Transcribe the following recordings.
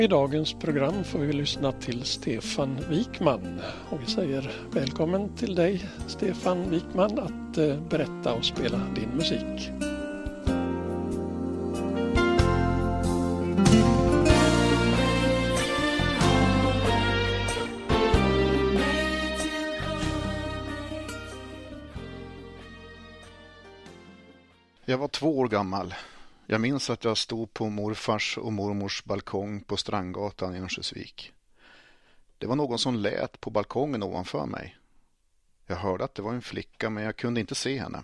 I dagens program får vi lyssna till Stefan Wikman och vi säger välkommen till dig Stefan Wikman att berätta och spela din musik. Jag var 2 år gammal. Jag minns att jag stod på morfars och mormors balkong på Strandgatan i Örnsköldsvik. Det var någon som lät på balkongen ovanför mig. Jag hörde att det var en flicka men jag kunde inte se henne.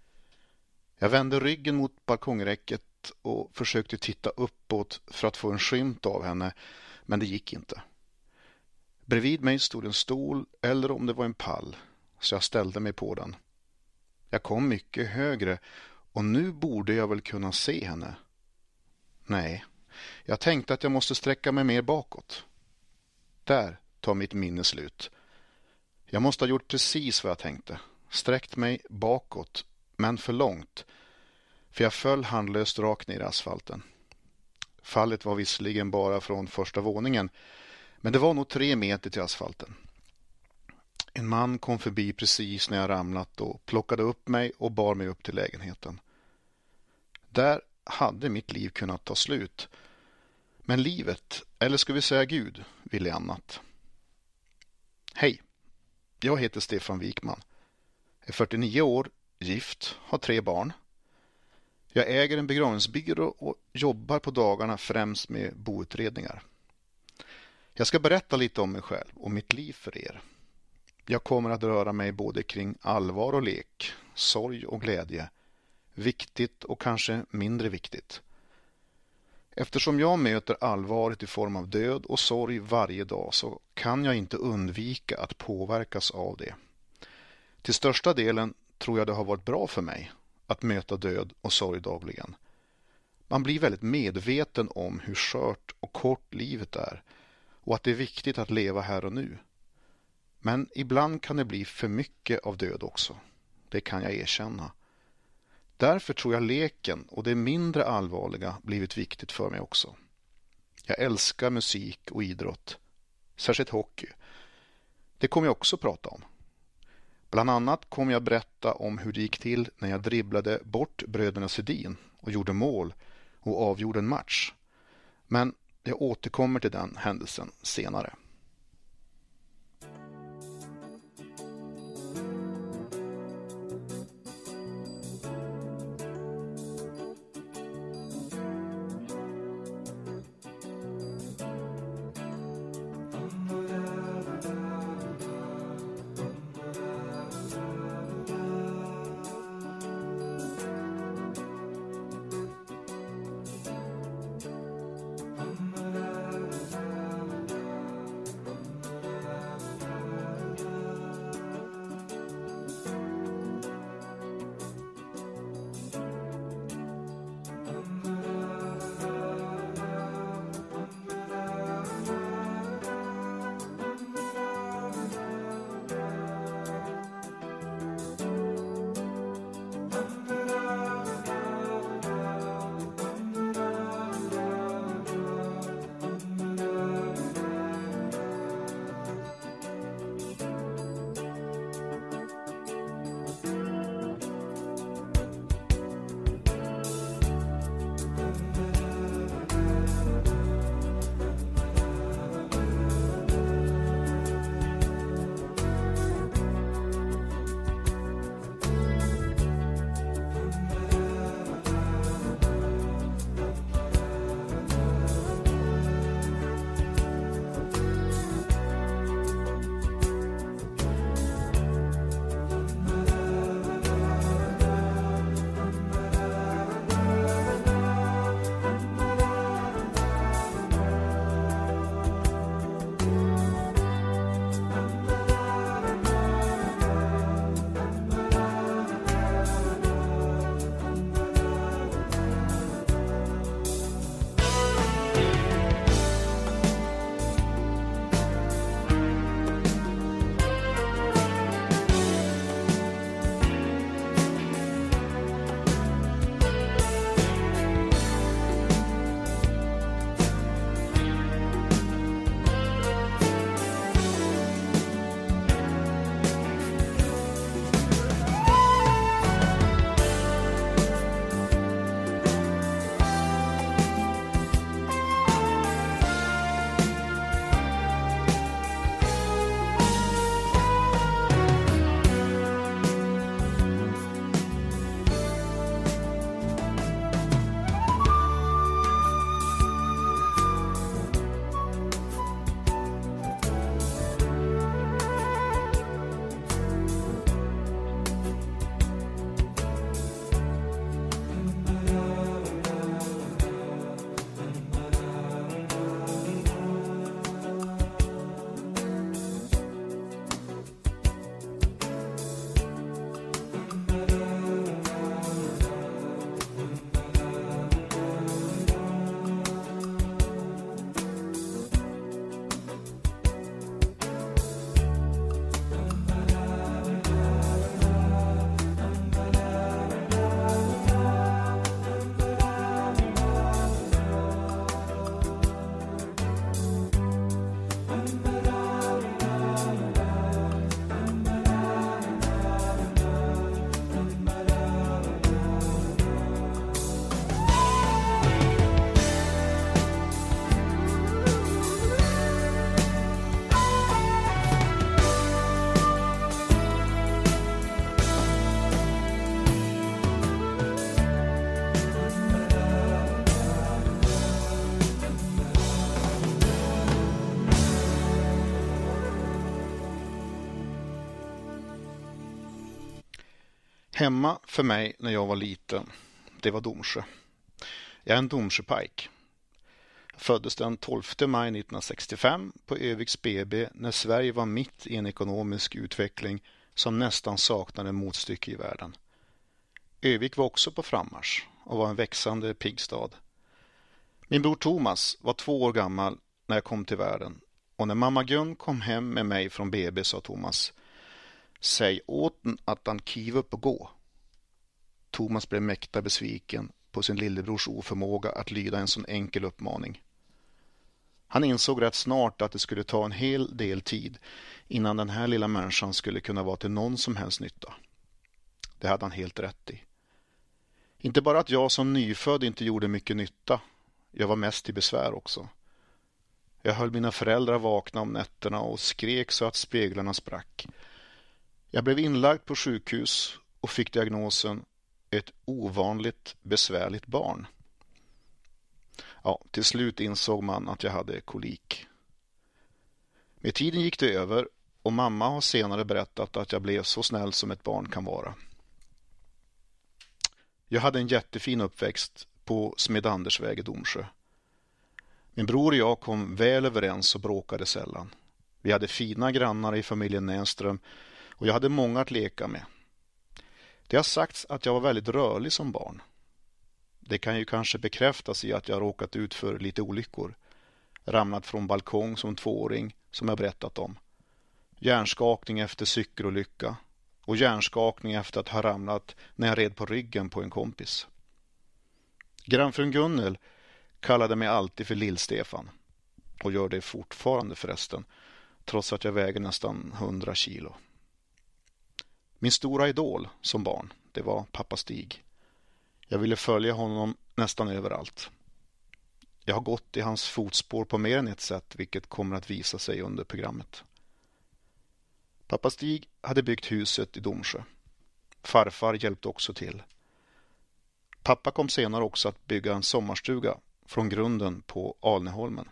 Jag vände ryggen mot balkongräcket och försökte titta uppåt för att få en skymt av henne, men det gick inte. Bredvid mig stod en stol eller om det var en pall, så jag ställde mig på den. Jag kom mycket högre och nu borde jag väl kunna se henne. Nej, jag tänkte att jag måste sträcka mig mer bakåt. Där tar mitt minne slut. Jag måste ha gjort precis vad jag tänkte. Sträckt mig bakåt, men för långt. För jag föll handlöst rakt ner i asfalten. Fallet var visserligen bara från första våningen, men det var nog 3 meter till asfalten. En man kom förbi precis när jag ramlat och plockade upp mig och bar mig upp till lägenheten. Där hade mitt liv kunnat ta slut. Men livet, eller ska vi säga Gud, ville annat. Hej, jag heter Stefan Wikman. Är 49 år, gift, har 3 barn. Jag äger en begravningsbyrå och jobbar på dagarna främst med boutredningar. Jag ska berätta lite om mig själv och mitt liv för er. Jag kommer att röra mig både kring allvar och lek, sorg och glädje, viktigt och kanske mindre viktigt. Eftersom jag möter allvaret i form av död och sorg varje dag så kan jag inte undvika att påverkas av det. Till största delen tror jag det har varit bra för mig att möta död och sorg dagligen. Man blir väldigt medveten om hur skört och kort livet är och att det är viktigt att leva här och nu. Men ibland kan det bli för mycket av död också. Det kan jag erkänna. Därför tror jag leken och det mindre allvarliga blivit viktigt för mig också. Jag älskar musik och idrott, särskilt hockey. Det kommer jag också prata om. Bland annat kommer jag berätta om hur det gick till när jag dribblade bort bröderna Sedin och gjorde mål och avgjorde en match. Men jag återkommer till den händelsen senare. Hemma för mig när jag var liten, det var Domsjö. Jag är en Domsjöpajk. Jag föddes den 12 maj 1965 på Öviks BB när Sverige var mitt i en ekonomisk utveckling som nästan saknade motstycke i världen. Övik var också på frammarsch och var en växande piggstad. Min bror Thomas var 2 år gammal när jag kom till världen och när mamma Gun kom hem med mig från BB sa Thomas: "Säg åt den att han kiva upp och gå." Thomas blev mäkta besviken på sin lillebrors oförmåga att lyda en sån enkel uppmaning. Han insåg rätt snart att det skulle ta en hel del tid innan den här lilla människan skulle kunna vara till någon som helst nytta. Det hade han helt rätt i. Inte bara att jag som nyfödd inte gjorde mycket nytta, jag var mest till besvär också. Jag höll mina föräldrar vakna om nätterna och skrek så att speglarna sprack. Jag blev inlagd på sjukhus och fick diagnosen ett ovanligt besvärligt barn. Ja, till slut insåg man att jag hade kolik. Med tiden gick det över och mamma har senare berättat att jag blev så snäll som ett barn kan vara. Jag hade en jättefin uppväxt på Smedandersväg i Domsjö. Min bror och jag kom väl överens och bråkade sällan. Vi hade fina grannar i familjen Nänström och jag hade många att leka med. Det har sagts att jag var väldigt rörlig som barn. Det kan ju kanske bekräftas i att jag råkat ut för lite olyckor. Ramlat från balkong som 2-åring som jag berättat om. Hjärnskakning efter cykelolycka och hjärnskakning efter att ha ramlat när jag red på ryggen på en kompis. Grannfrun Gunnel kallade mig alltid för Lill-Stefan och gör det fortfarande förresten, trots att jag väger nästan 100 kilo. Min stora idol som barn, det var pappa Stig. Jag ville följa honom nästan överallt. Jag har gått i hans fotspår på mer än ett sätt, vilket kommer att visa sig under programmet. Pappa Stig hade byggt huset i Domsjö. Farfar hjälpte också till. Pappa kom senare också att bygga en sommarstuga från grunden på Alneholmen.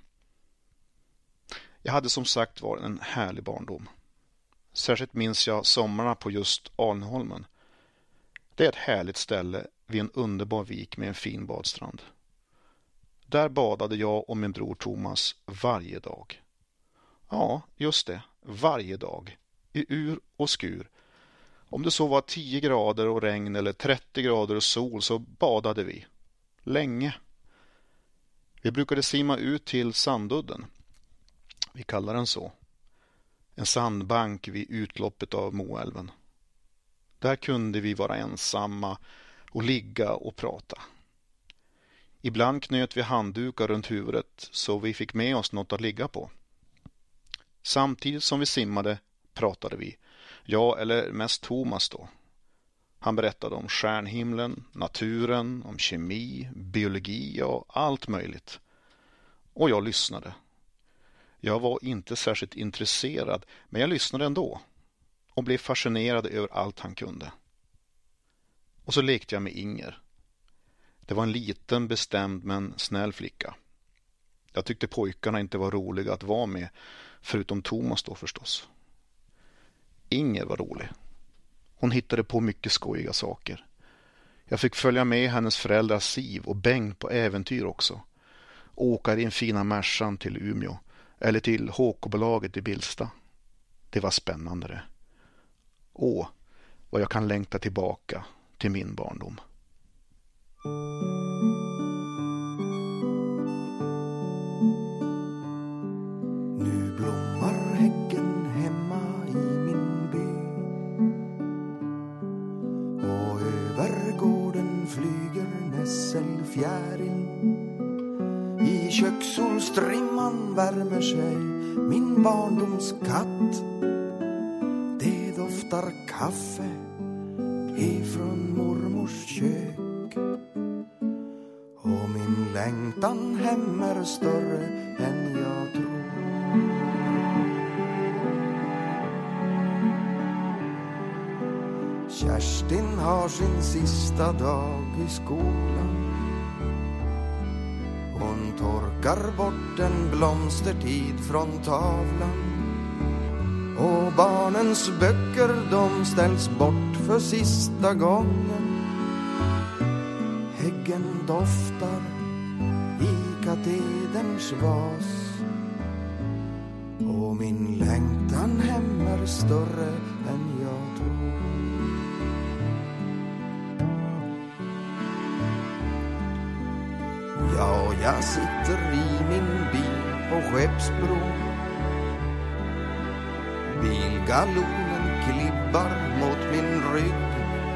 Jag hade som sagt varit en härlig barndom. Särskilt minns jag sommarna på just Alneholmen. Det är ett härligt ställe vid en underbar vik med en fin badstrand. Där badade jag och min bror Thomas varje dag. Ja, just det, varje dag. I ur och skur. Om det så var 10 grader och regn eller 30 grader och sol så badade vi. Länge. Vi brukade simma ut till Sandudden. Vi kallar den så. En sandbank vid utloppet av Moälven. Där kunde vi vara ensamma och ligga och prata. Ibland knöt vi handdukar runt huvudet så vi fick med oss något att ligga på. Samtidigt som vi simmade pratade vi. Jag eller mest Thomas då. Han berättade om stjärnhimlen, naturen, om kemi, biologi och allt möjligt. Och jag lyssnade. Jag var inte särskilt intresserad, men jag lyssnade ändå och blev fascinerad över allt han kunde. Och så lekte jag med Inger. Det var en liten, bestämd men snäll flicka. Jag tyckte pojkarna inte var roliga att vara med, förutom Thomas då förstås. Inger var rolig. Hon hittade på mycket skojiga saker. Jag fick följa med hennes föräldrar Siv och Bengt på äventyr också. Åka i den fina Mercan till Umeå eller till HK-bolaget i Bilsta. Det var spännande det. Åh, vad jag kan längta tillbaka till min barndom. Nu blommar häcken hemma i min by och över gården flyger nässelfjäril. I kökssolstrimman värmer sig min barndoms katt. Det doftar kaffe ifrån mormors kök och min längtan hem är större än jag tror. Kerstin har sin sista dag i skolan. Hon torkar bort en blomstertid från tavlan och barnens böcker de ställs bort för sista gången. Häggen doftar i katederns vas och min längtan hem är större än jag tror. Ja, jag sitter i min bil på Skeppsbro. Bilgallonen klibbar mot min rygg.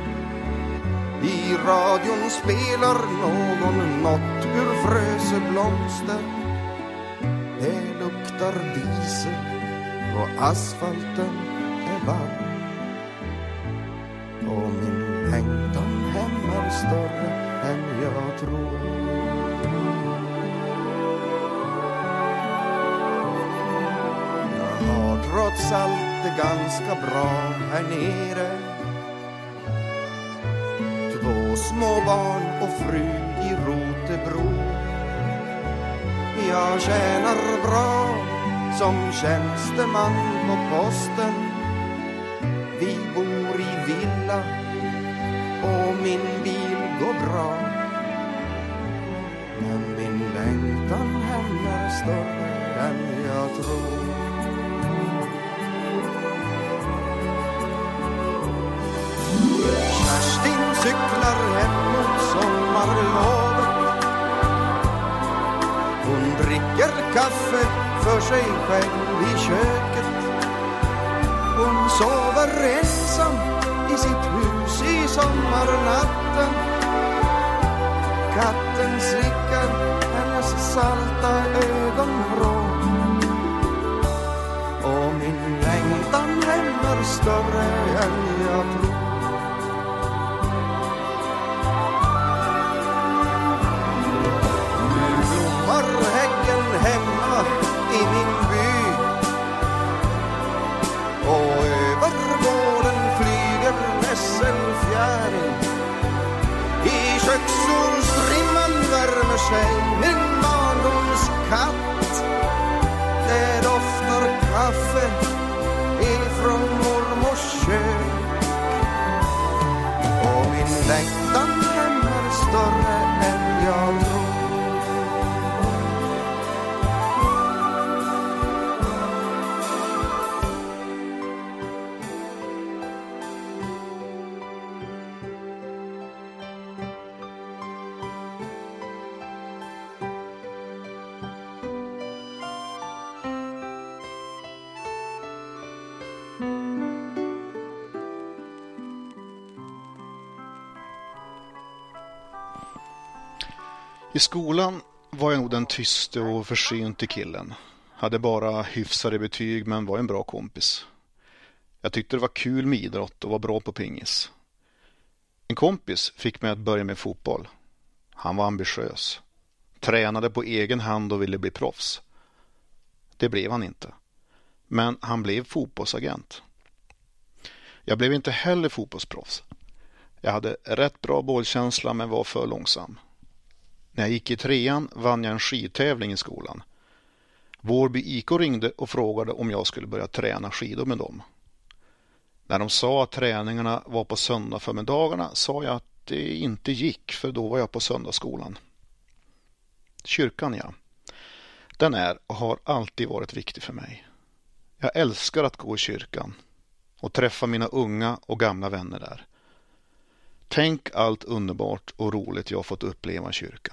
I radion spelar någon något ur Fröseblomster. Det luktar diesel och asfalten är varm. Och min längtan hem är större än jag tror. Jag har trots allt det ganska bra här nere. 2 små barn och fru i Rotebro. Jag tjänar bra som tjänsteman på posten. Vi bor i villa och min bil går bra. Men min längtan hem är större än jag tror. Kerstin cyklar hem mot sommarlovet. Hon dricker kaffe för sig själv i köket. Hon sover ensam i sitt hus i sommarnatten. Katten slickar hennes salta ögonvrå. Och min längtan hem är större än jag tror. Häggen hemma i min by. Och över gården flyger nässelfjärin. I kökssolstrimman värmer sig min barndoms katt. Det doftar kaffe ifrån mormors kök. Och min längtan hem är större än jag tror. I skolan var jag nog den tyste och försynte killen. Hade bara hyfsade betyg men var en bra kompis. Jag tyckte det var kul med idrott och var bra på pingis. En kompis fick mig att börja med fotboll. Han var ambitiös. Tränade på egen hand och ville bli proffs. Det blev han inte. Men han blev fotbollsagent. Jag blev inte heller fotbollsproffs. Jag hade rätt bra bollkänsla men var för långsam. När jag gick i 3:an vann jag en skidtävling i skolan. Vårby IK ringde och frågade om jag skulle börja träna skidor med dem. När de sa att träningarna var på söndag förmiddagarna sa jag att det inte gick för då var jag på söndagsskolan. Kyrkan, ja. Den är och har alltid varit viktig för mig. Jag älskar att gå i kyrkan och träffa mina unga och gamla vänner där. Tänk allt underbart och roligt jag fått uppleva i kyrkan.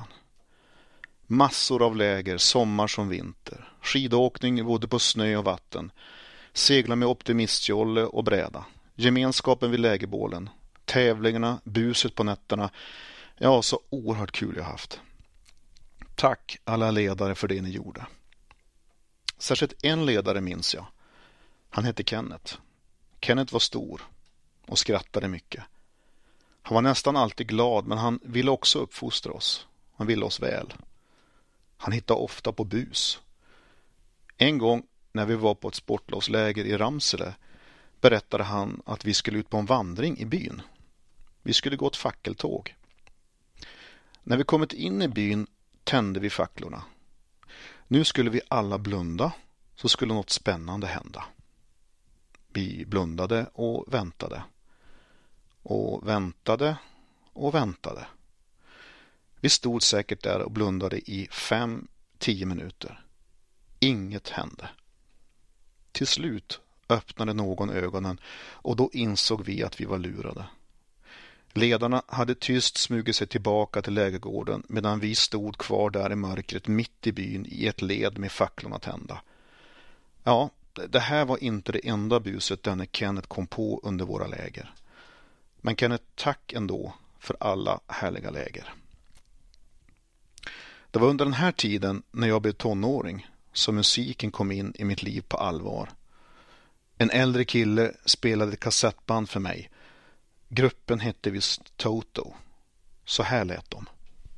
Massor av läger, sommar som vinter. Skidåkning både på snö och vatten. Segla med optimistjolle och bräda. Gemenskapen vid lägerbålen. Tävlingarna, buset på nätterna. Ja, så oerhört kul jag haft. Tack alla ledare för det ni gjorde. Särskilt en ledare minns jag. Han hette Kenneth. Kenneth var stor och skrattade mycket. Han var nästan alltid glad men han ville också uppfostra oss. Han ville oss väl. Han hittade ofta på bus. En gång när vi var på ett sportlovsläger i Ramsele berättade han att vi skulle ut på en vandring i byn. Vi skulle gå ett fackeltåg. När vi kommit in i byn tände vi facklorna. Nu skulle vi alla blunda så skulle något spännande hända. Vi blundade och väntade. Och väntade och väntade. Vi stod säkert där och blundade i 5-10 minuter. Inget hände. Till slut öppnade någon ögonen och då insåg vi att vi var lurade. Ledarna hade tyst smugit sig tillbaka till lägergården medan vi stod kvar där i mörkret mitt i byn i ett led med facklorna tända. Ja, det här var inte det enda buset denne Kenneth kom på under våra läger. Men Kenneth, tack ändå för alla härliga läger. Det var under den här tiden när jag blev tonåring som musiken kom in i mitt liv på allvar. En äldre kille spelade ett kassettband för mig. Gruppen hette visst Toto. Så här lät de.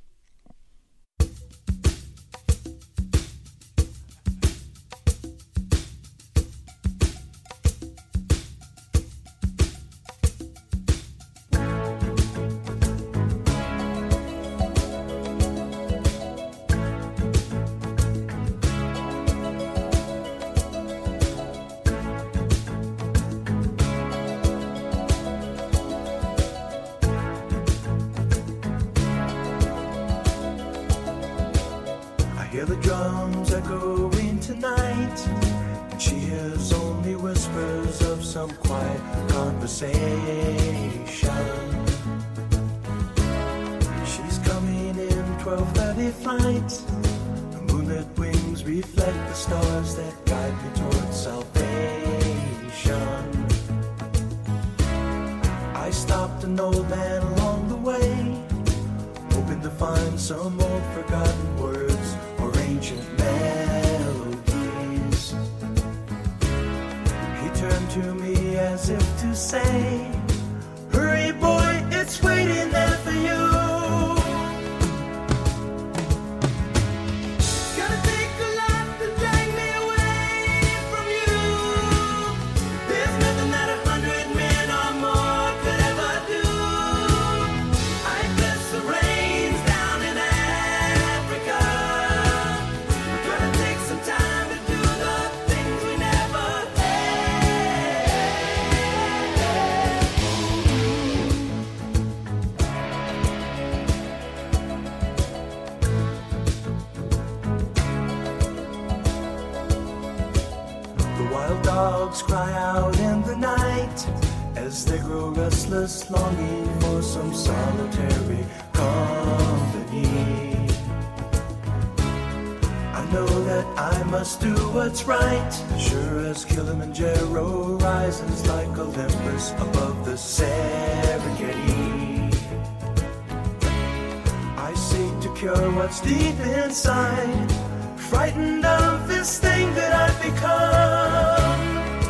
Hear the drums echoing tonight, and she hears only whispers of some quiet conversation. She's coming in 12:30 flight. The moonlit wings reflect the stars that guide me towards salvation. I stopped an old man along the way, hoping to find some old forgotten words or ancient melodies. He turned to me as if to say, hurry boy, it's waiting there for you. Gonna take a lot to drag me away from you. There's nothing that 100 men or more could ever do. I bless the rains down in Africa. Gonna take some time to do the things we never The wild dogs cry out in the night as they grow restless, longing for some solitary company. I know that I must do what's right, sure as Kilimanjaro rises like Olympus above the Serengeti. I seek to cure what's deep inside, frightened of this thing that I've become.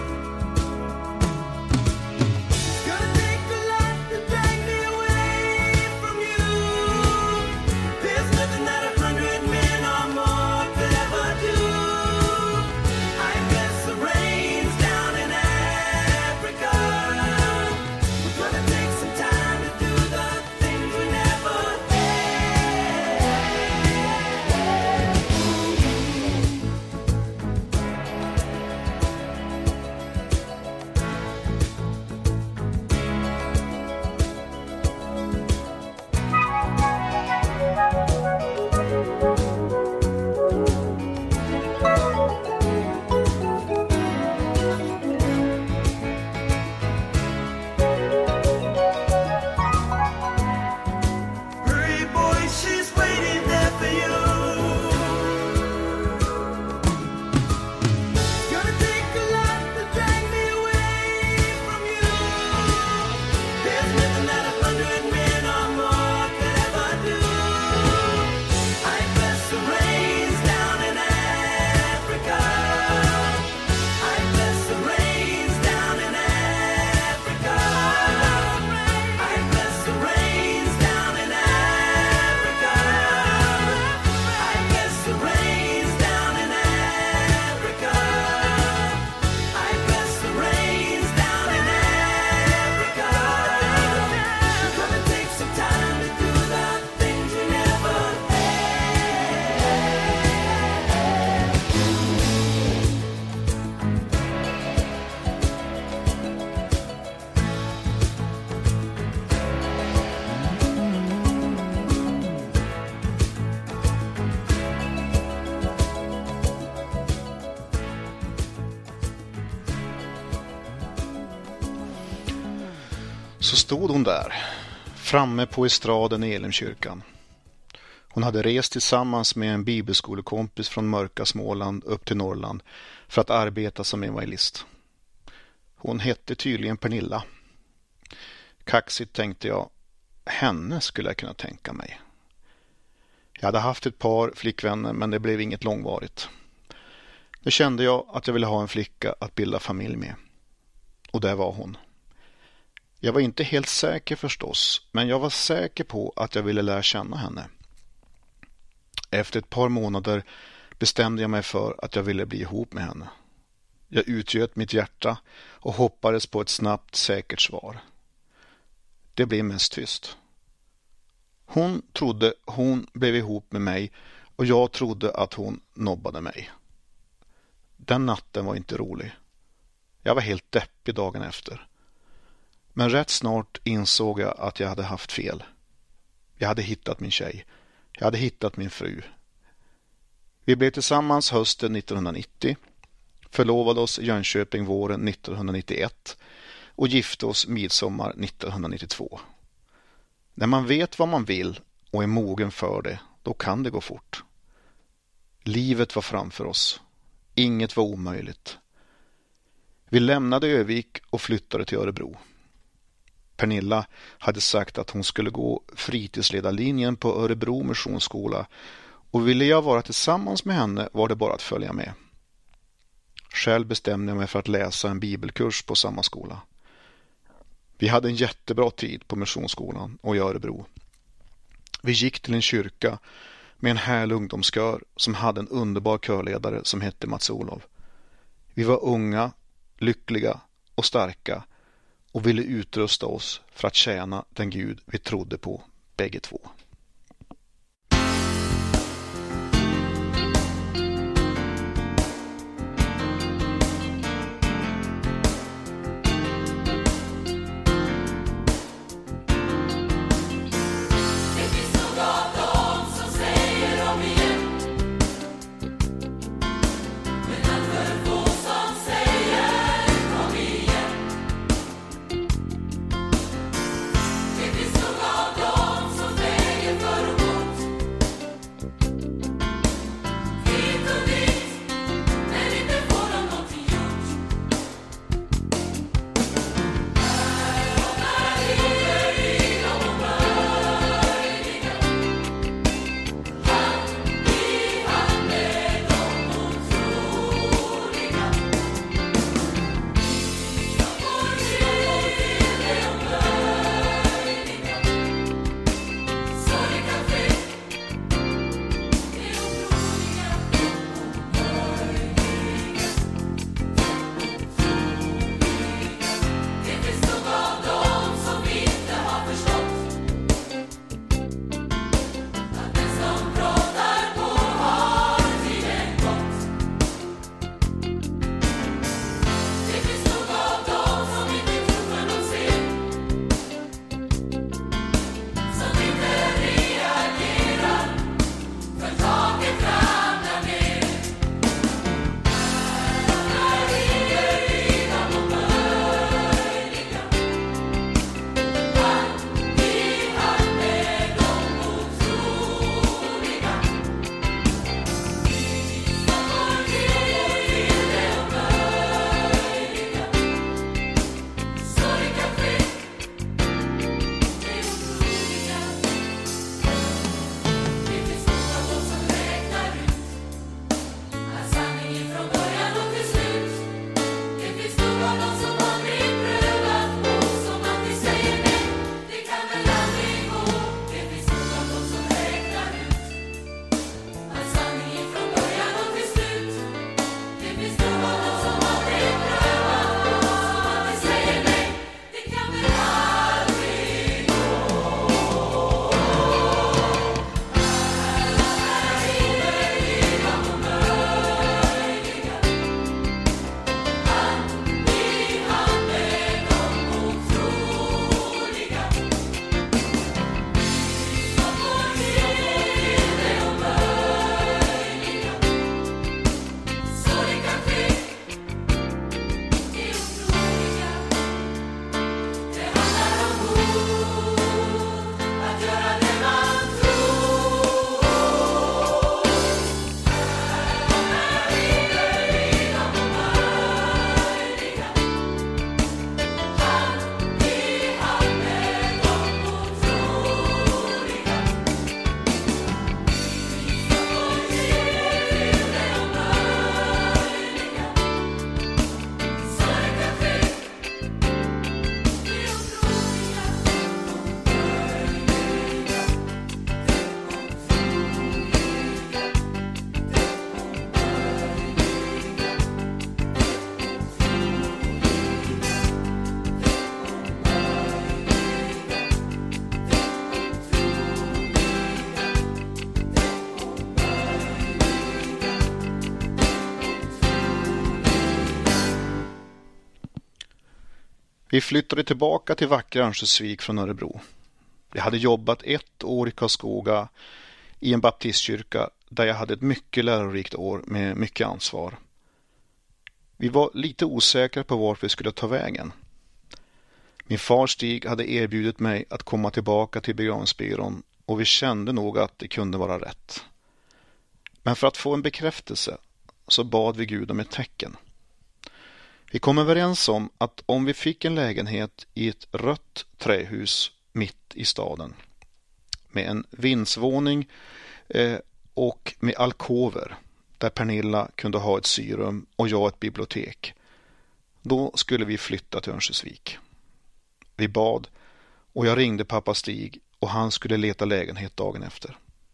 It's gonna take a lot to drag me away from you. There's nothing that 100 men or more could ever do. I bless the rains down in Africa. We're gonna take some time to do the things we never had. Så stod hon där, framme på estraden i Elimkyrkan. Hon hade rest tillsammans med en bibelskolekompis från mörka Småland upp till Norrland för att arbeta som evangelist. Hon hette tydligen Pernilla. Kaxigt tänkte jag, henne skulle jag kunna tänka mig. Jag hade haft ett par flickvänner men det blev inget långvarigt. Nu kände jag att jag ville ha en flicka att bilda familj med. Och där var hon. Jag var inte helt säker förstås, men jag var säker på att jag ville lära känna henne. Efter ett par månader bestämde jag mig för att jag ville bli ihop med henne. Jag utgöt mitt hjärta och hoppades på ett snabbt, säkert svar. Det blev mest tyst. Hon trodde hon blev ihop med mig och jag trodde att hon nobbade mig. Den natten var inte rolig. Jag var helt deppig dagen efter. Men rätt snart insåg jag att jag hade haft fel. Jag hade hittat min tjej. Jag hade hittat min fru. Vi blev tillsammans hösten 1990, förlovade oss i Jönköping våren 1991 och gifte oss midsommar 1992. När man vet vad man vill och är mogen för det, då kan det gå fort. Livet var framför oss. Inget var omöjligt. Vi lämnade Övik och flyttade till Örebro. Pernilla hade sagt att hon skulle gå fritidsledarlinjen på Örebro missionsskola och ville jag vara tillsammans med henne var det bara att följa med. Själv bestämde jag mig för att läsa en bibelkurs på samma skola. Vi hade en jättebra tid på missionsskolan och i Örebro. Vi gick till en kyrka med en härlig ungdomskör som hade en underbar körledare som hette Mats-Olof. Vi var unga, lyckliga och starka och ville utrusta oss för att tjäna den Gud vi trodde på bägge två. Som Vi flyttade tillbaka till vackra Örnsköldsvik från Örebro. Jag hade jobbat 1 år i Karlskoga i en baptistkyrka där jag hade ett mycket lärorikt år med mycket ansvar. Vi var lite osäkra på vart vi skulle ta vägen. Min far Stig hade erbjudit mig att komma tillbaka till begravningsbyrån och vi kände nog att det kunde vara rätt. Men för att få en bekräftelse så bad vi Gud om ett tecken. Vi kom överens om att om vi fick en lägenhet i ett rött trähus mitt i staden med en vindsvåning och med alkover där Pernilla kunde ha ett syrum och jag ett bibliotek, då skulle vi flytta till Örnsköldsvik. Vi bad och jag ringde pappa Stig och han skulle leta lägenhet dagen efter.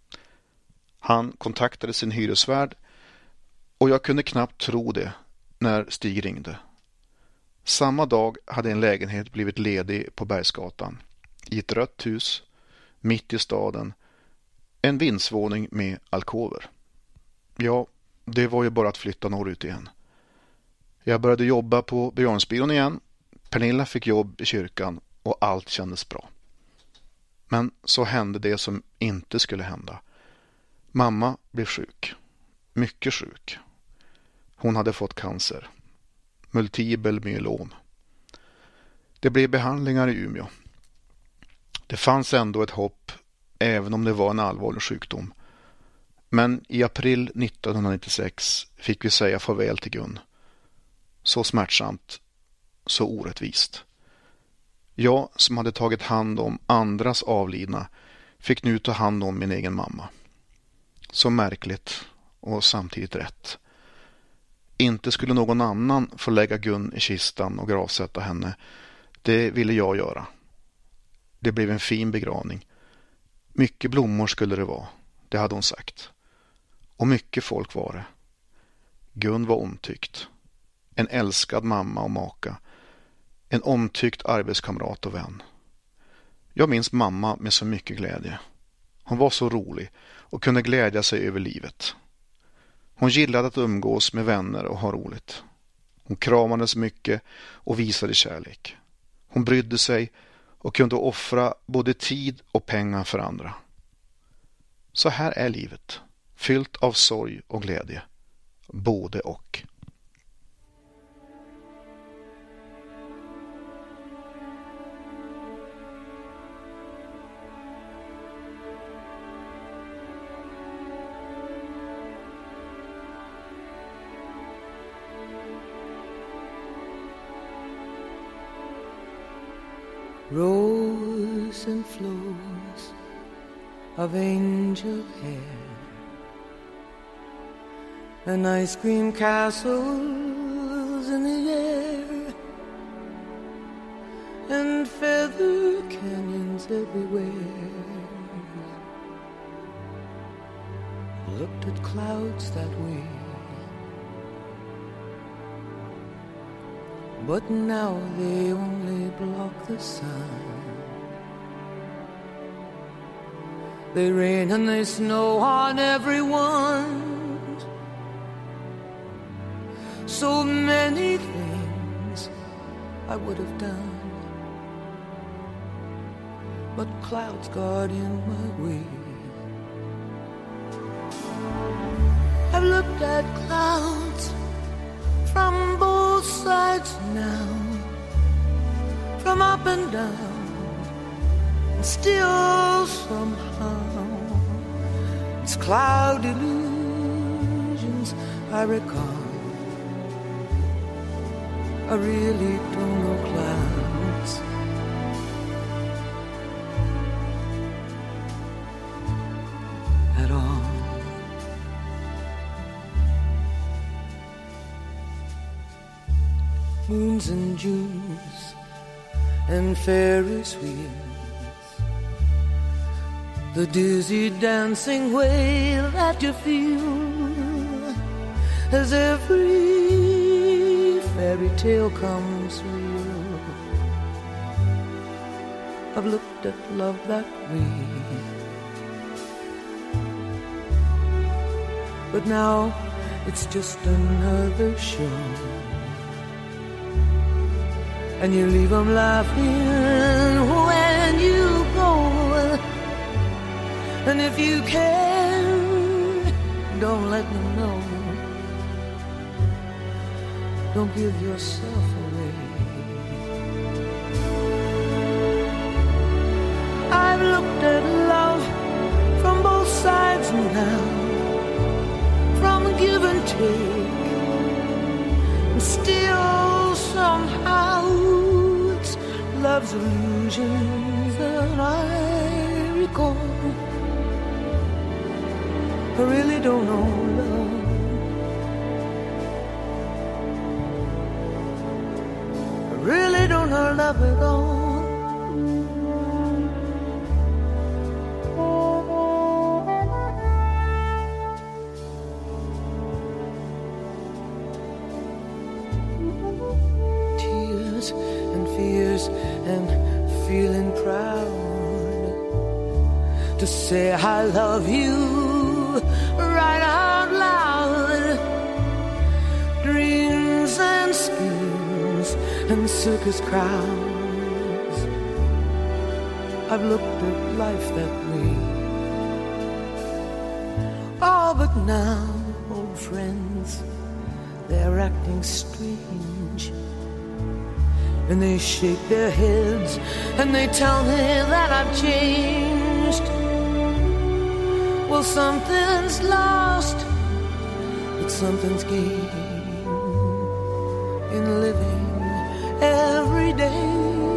Han kontaktade sin hyresvärd och jag kunde knappt tro det när Stig ringde. Samma dag hade en lägenhet blivit ledig på Bergsgatan i ett rött hus mitt i staden, en vindsvåning med alkover. Ja, det var ju bara att flytta norrut igen. Jag började jobba på begravningsbyrån igen. Pernilla fick jobb i kyrkan och allt kändes bra. Men så hände det som inte skulle hända. Mamma blev sjuk. Mycket sjuk. Hon hade fått cancer. Multipel myelom. Det blev behandlingar i Umeå. Det fanns ändå ett hopp, även om det var en allvarlig sjukdom. Men i april 1996 fick vi säga farväl till Gun. Så smärtsamt, så orättvist. Jag som hade tagit hand om andras avlidna fick nu ta hand om min egen mamma. Så märkligt och samtidigt rätt. Inte skulle någon annan få lägga Gun i kistan och gravsätta henne. Det ville jag göra. Det blev en fin begravning. Mycket blommor skulle det vara, det hade hon sagt. Och mycket folk var det. Gun var omtyckt. En älskad mamma och maka. En omtyckt arbetskamrat och vän. Jag minns mamma med så mycket glädje. Hon var så rolig och kunde glädja sig över livet. Hon gillade att umgås med vänner och ha roligt. Hon kramades mycket och visade kärlek. Hon brydde sig och kunde offra både tid och pengar för andra. Så här är livet, fyllt av sorg och glädje. Både och. Rows and flows of angel hair and ice cream castles in the air and feather canyons everywhere. Looked at clouds that way, but now they only block the sun. They rain and they snow on everyone. So many things I would have done, but clouds got in my way. I've looked at clouds from both sides now, from up and down, and still somehow it's cloud illusions I recall. I really don't know clouds. At all. Moons and Junes and Ferris wheels, the dizzy dancing way that you feel as every fairy tale comes real. I've looked at love that way, but now it's just another show. and you leave them laughing when you go. And if you can, don't let them know. Don't give yourself away. I've looked at love from both sides now, from give and take, and still somehow it's love's illusions that I recall. I really don't know love. I really don't know love at all. Tears and fears and feeling proud to say I love you right out loud. Dreams and schemes and circus crowds. I've looked at life that way. Oh, but now, old friends, they're acting strange. And they shake their heads and they tell me that I've changed. Well, something's lost, but something's gained in living every day.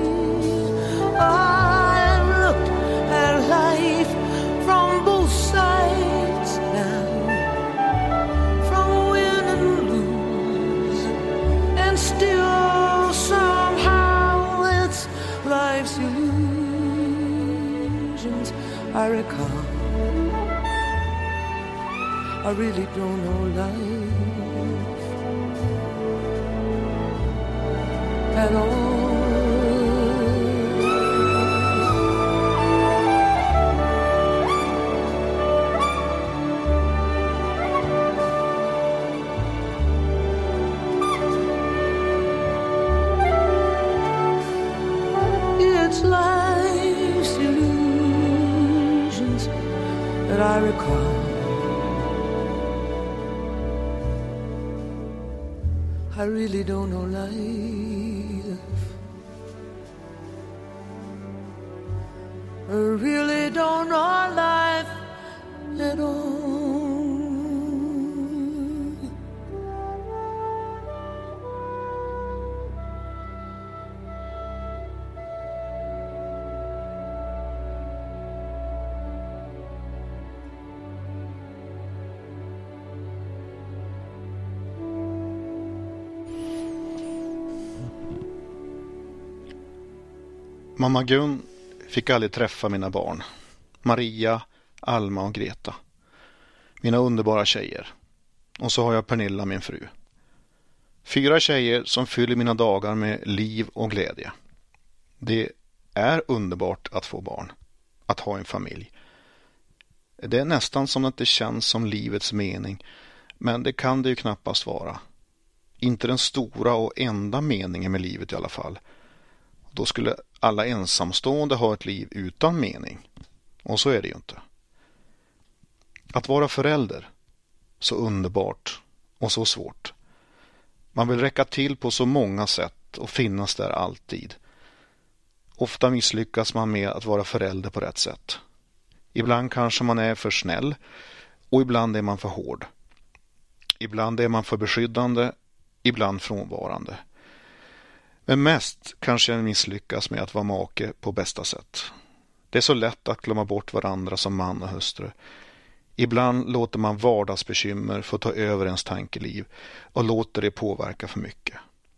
I've looked at life from both sides now, from win and lose, and still somehow it's life's illusions I recall. I really don't know life at all. It's life's illusions that I recall. I really don't know life. I really don't know life at all. Mamma Gun fick aldrig träffa mina barn. Maria, Alma och Greta. Mina underbara tjejer. Och så har jag Pernilla, min fru. 4 tjejer som fyller mina dagar med liv och glädje. Det är underbart att få barn. Att ha en familj. Det är nästan som att det känns som livets mening. Men det kan det ju knappast vara. Inte den stora och enda meningen med livet i alla fall. Då skulle alla ensamstående ha ett liv utan mening. Och så är det ju inte. Att vara förälder, så underbart och så svårt. Man vill räcka till på så många sätt och finnas där alltid. Ofta misslyckas man med att vara förälder på rätt sätt. Ibland kanske man är för snäll och ibland är man för hård. Ibland är man för beskyddande, ibland frånvarande. Men mest kanske jag misslyckas med att vara make på bästa sätt. Det är så lätt att glömma bort varandra som man och hustru. Ibland låter man vardagsbekymmer få ta över ens tankeliv och låter det påverka för mycket.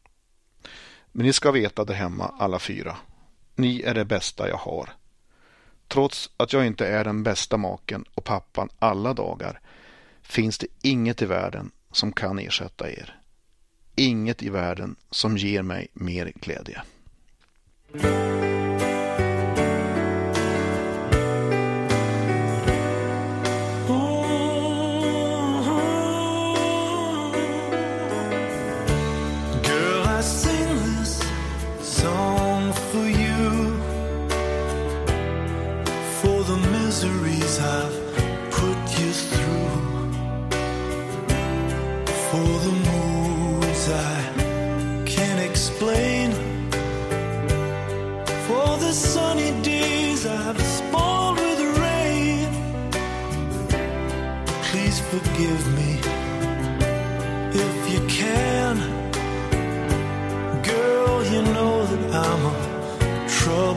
Men ni ska veta där hemma, alla 4. Ni är det bästa jag har. Trots att jag inte är den bästa maken och pappan alla dagar finns det inget i världen som kan ersätta er. Inget i världen som ger mig mer glädje. Girl, I sing this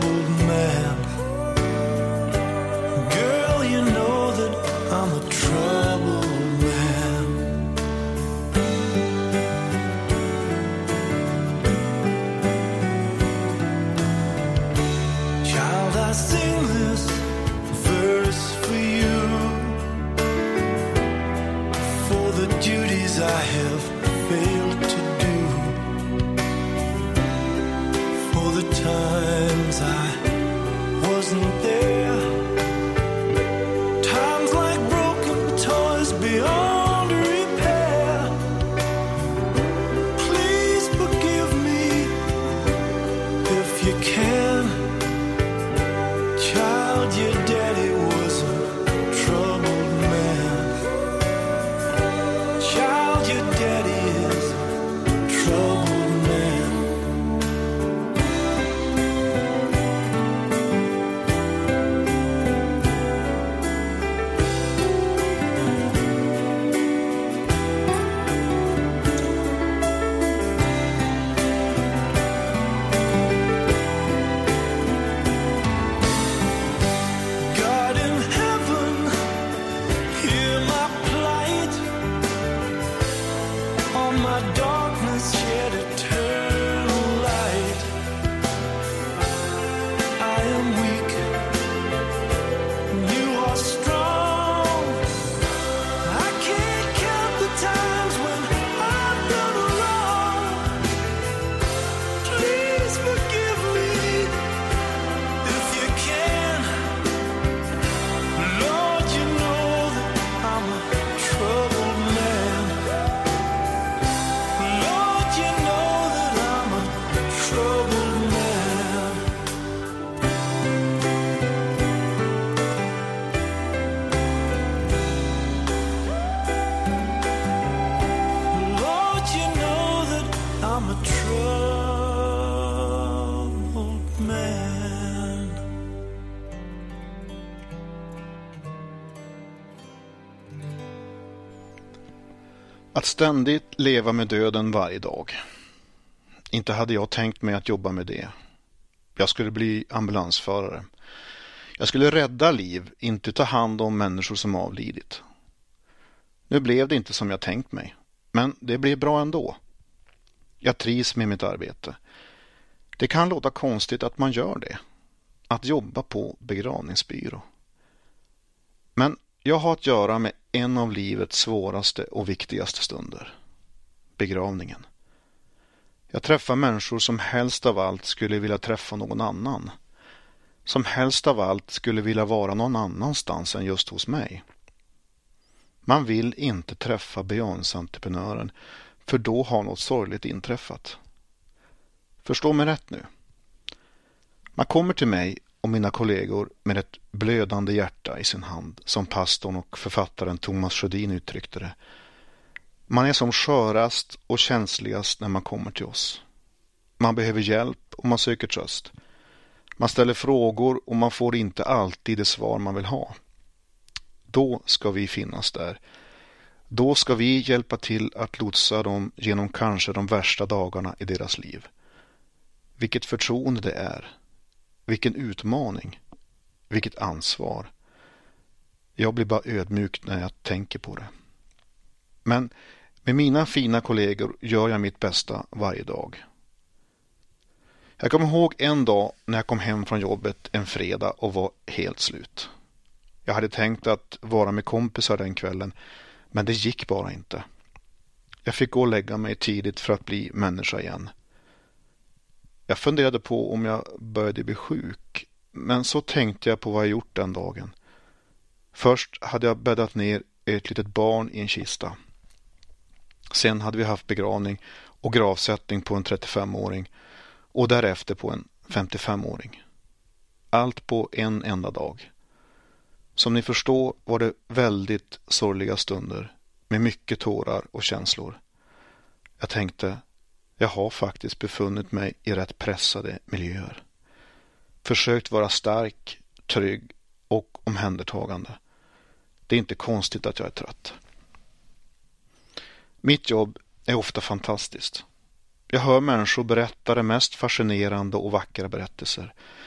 troubled man. Girl, you know that I'm a troubled man. Child, I sing this verse for you, for the duties I have failed to do, for the times I wasn't there, times like broken toys beyond repair. Please forgive me if you can. Child, your daddy was a troubled man. Child, your daddy is a troubled man. God in heaven, hear my plight. On my darkness, shed eternal light. I am weak, you are strong. I can't count the times when I've done wrong. Please forgive me if you can. Lord, you know that I'm a troubled man. Lord, you know that I'm a troubled man. Lord, you know that I'm a troubled man. Att ständigt leva med döden varje dag. Inte hade jag tänkt mig att jobba med det. Jag skulle bli ambulansförare. Jag skulle rädda liv, inte ta hand om människor som avlidit. Nu blev det inte som jag tänkt mig, men det blev bra ändå. Jag trivs med mitt arbete. Det kan låta konstigt att man gör det, att jobba på begravningsbyrå. Men jag har att göra med en av livets svåraste och viktigaste stunder. Begravningen. Jag träffar människor som helst av allt skulle vilja träffa någon annan. Som helst av allt skulle vilja vara någon annanstans än just hos mig. Man vill inte träffa begravningsentreprenören, för då har något sorgligt inträffat. Förstå mig rätt nu. Man kommer till mig och mina kollegor med ett blödande hjärta i sin hand, som pastorn och författaren Thomas Sjödin uttryckte det. Man är som skörast och känsligast när man kommer till oss. Man behöver hjälp och man söker tröst. Man ställer frågor och man får inte alltid det svar man vill ha. Då ska vi finnas där. Då ska vi hjälpa till att lotsa dem genom kanske de värsta dagarna i deras liv. Vilket förtroende det är. Vilken utmaning. Vilket ansvar. Jag blir bara ödmjuk när jag tänker på det. Men med mina fina kollegor gör jag mitt bästa varje dag. Jag kommer ihåg en dag när jag kom hem från jobbet en fredag och var helt slut. Jag hade tänkt att vara med kompisar den kvällen, men det gick bara inte. Jag fick gå och lägga mig tidigt för att bli människa igen. Jag funderade på om jag började bli sjuk, men så tänkte jag på vad jag gjort den dagen. Först hade jag bäddat ner ett litet barn i en kista. Sen hade vi haft begravning och gravsättning på en 35-åring och därefter på en 55-åring. Allt på en enda dag. Som ni förstår var det väldigt sorgliga stunder med mycket tårar och känslor. Jag tänkte, jag har faktiskt befunnit mig i rätt pressade miljöer. Försökt vara stark, trygg och omhändertagande. Det är inte konstigt att jag är trött. Mitt jobb är ofta fantastiskt. Jag hör människor berätta de mest fascinerande och vackra berättelser.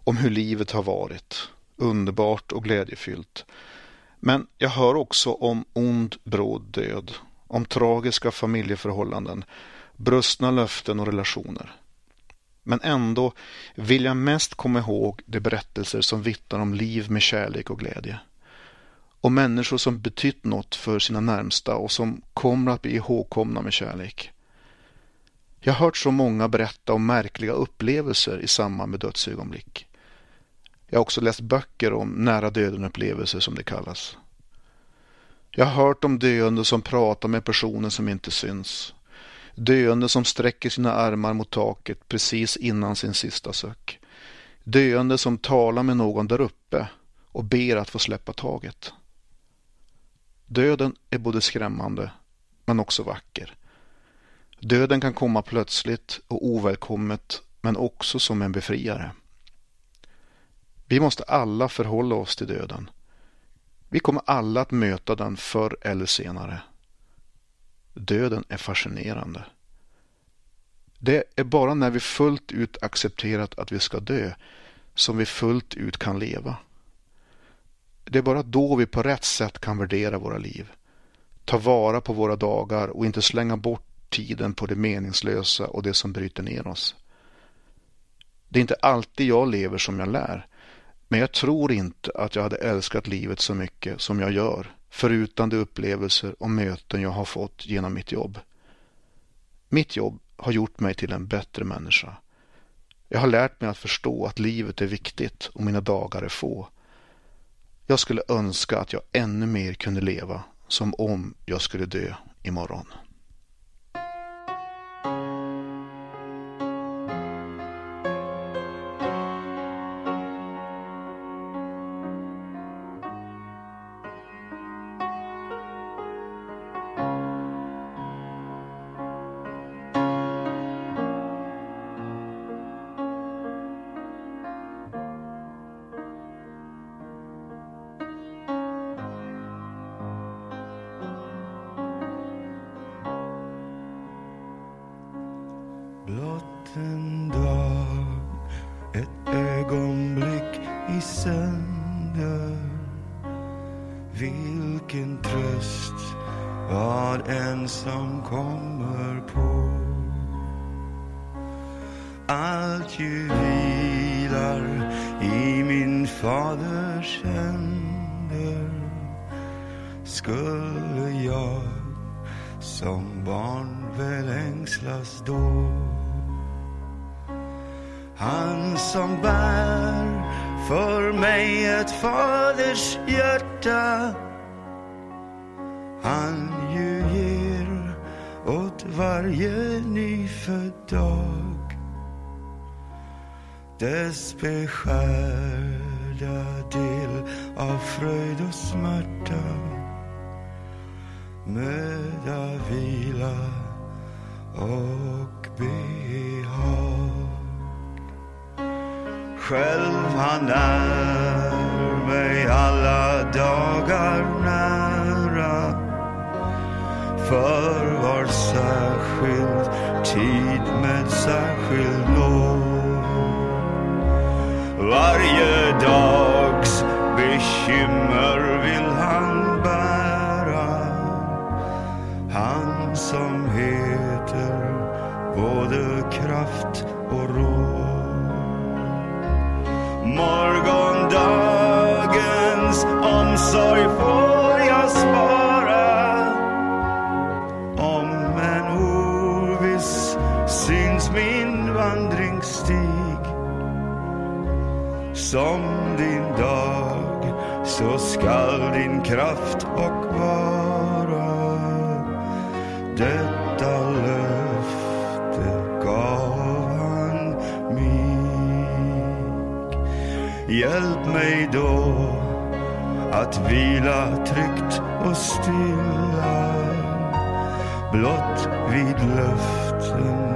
om hur livet har varit, underbart och glädjefyllt. Men jag hör också om ond, bråd död, om tragiska familjeförhållanden, brustna löften och relationer. Men ändå vill jag mest komma ihåg de berättelser som vittnar om liv med kärlek och glädje. Och människor som betytt något för sina närmsta och som kommer att bli ihågkomna med kärlek. Jag har hört så många berätta om märkliga upplevelser i samband med dödsögonblick. Jag har också läst böcker om nära döden-upplevelser som det kallas. Jag har hört om döende som pratar med personer som inte syns. Döende som sträcker sina armar mot taket precis innan sin sista suck. Döende som talar med någon där uppe och ber att få släppa taget. Döden är både skrämmande men också vacker. Döden kan komma plötsligt och ovälkommet men också som en befriare. Vi måste alla förhålla oss till döden. Vi kommer alla att möta den förr eller senare. Döden är fascinerande. Det är bara när vi fullt ut accepterat att vi ska dö som vi fullt ut kan leva. Det är bara då vi på rätt sätt kan värdera våra liv. Ta vara på våra dagar och inte slänga bort tiden på det meningslösa och det som bryter ner oss. Det är inte alltid jag lever som jag lär. Men jag tror inte att jag hade älskat livet så mycket som jag gör, förutom de upplevelser och möten jag har fått genom mitt jobb. Mitt jobb har gjort mig till en bättre människa. Jag har lärt mig att förstå att livet är viktigt och mina dagar är få. Jag skulle önska att jag ännu mer kunde leva som om jag skulle dö imorgon. Blott en dag, ett ögonblick i sänder. Vilken tröst vad en som kommer på. Allt ju vilar i min faders händer. Skulle jag som barn väl ängslas då. Han som bär för mig ett faders hjärta. Han ju ger åt varje nyfödd dag dess beskärda del av fröjd och smärta. Möda, vila och behag. Själv han är mig alla dagar nära. För var särskild tid med särskild nåd. Varje dags bekymmer vill han bära. Han som heter både kraft och råd. Morgondagens omsorg får jag spara. Om en oviss syns min vandringsstig. Som din dag så skall din kraft och vara. Detta löfte gav han mig. Hjälp mig då att vila tryggt och stilla. Blott vid löften,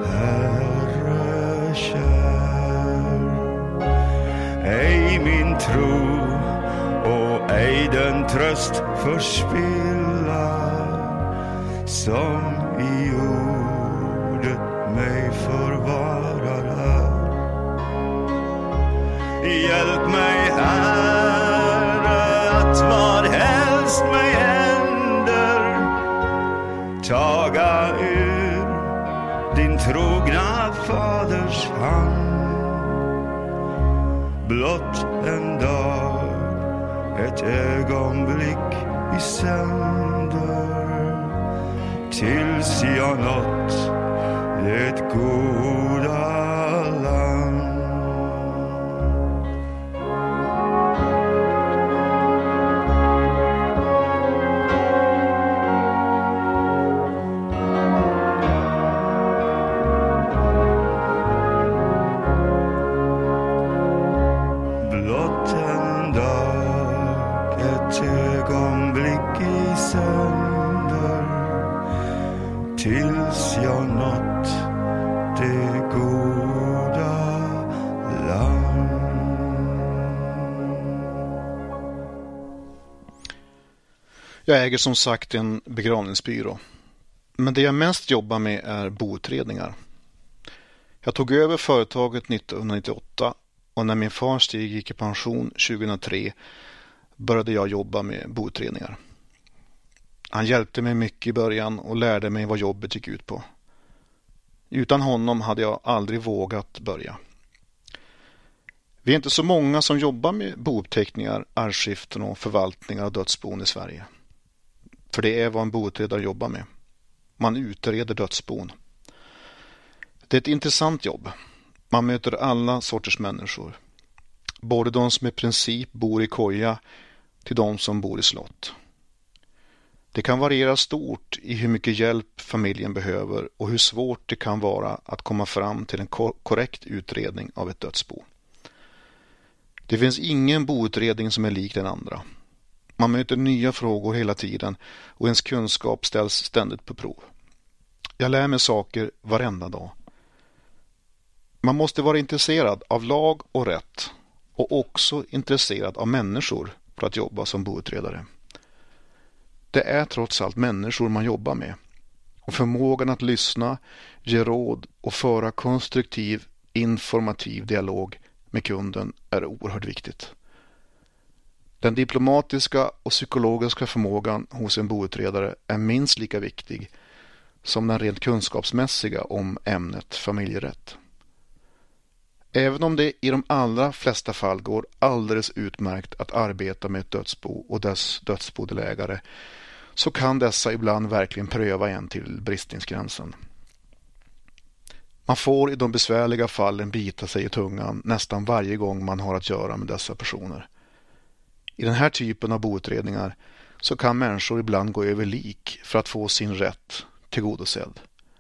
Herre kär. Ej min tro och ej den tröst förspilla. Som i ordet mig förvarar här. mig Herre, att vad helst mig händer taga ur din trogna faders hand. Blott en dag, ett ögonblick i sänder, tills jag nått det goda land. Blott en dag, ett ögonblick i sänder, tills jag nått det goda land. Jag äger som sagt en begravningsbyrå. Men det jag mest jobbar med är boutredningar. Jag tog över företaget 1998 och när min far Stig gick i pension 2003 började jag jobba med boutredningar. Han hjälpte mig mycket i början och lärde mig vad jobbet gick ut på. Utan honom hade jag aldrig vågat börja. Vi är inte så många som jobbar med bouppteckningar, arvskiften och förvaltningar av dödsbon i Sverige. För det är vad en boutredare jobbar med. Man utreder dödsbon. Det är ett intressant jobb. Man möter alla sorters människor. Både de som i princip bor i koja till de som bor i slott. Det kan variera stort i hur mycket hjälp familjen behöver och hur svårt det kan vara att komma fram till en korrekt utredning av ett dödsbo. Det finns ingen boutredning som är lik den andra. Man möter nya frågor hela tiden och ens kunskap ställs ständigt på prov. Jag lär mig saker varenda dag. Man måste vara intresserad av lag och rätt och också intresserad av människor för att jobba som boutredare. Det är trots allt människor man jobbar med och förmågan att lyssna, ge råd och föra konstruktiv, informativ dialog med kunden är oerhört viktigt. Den diplomatiska och psykologiska förmågan hos en boutredare är minst lika viktig som den rent kunskapsmässiga om ämnet familjerätt. Även om det i de allra flesta fall går alldeles utmärkt att arbeta med ett dödsbo och dess dödsbodelägare så kan dessa ibland verkligen pröva en till bristningsgränsen. Man får i de besvärliga fallen bita sig i tungan nästan varje gång man har att göra med dessa personer. I den här typen av boutredningar så kan människor ibland gå över lik för att få sin rätt tillgodosedd.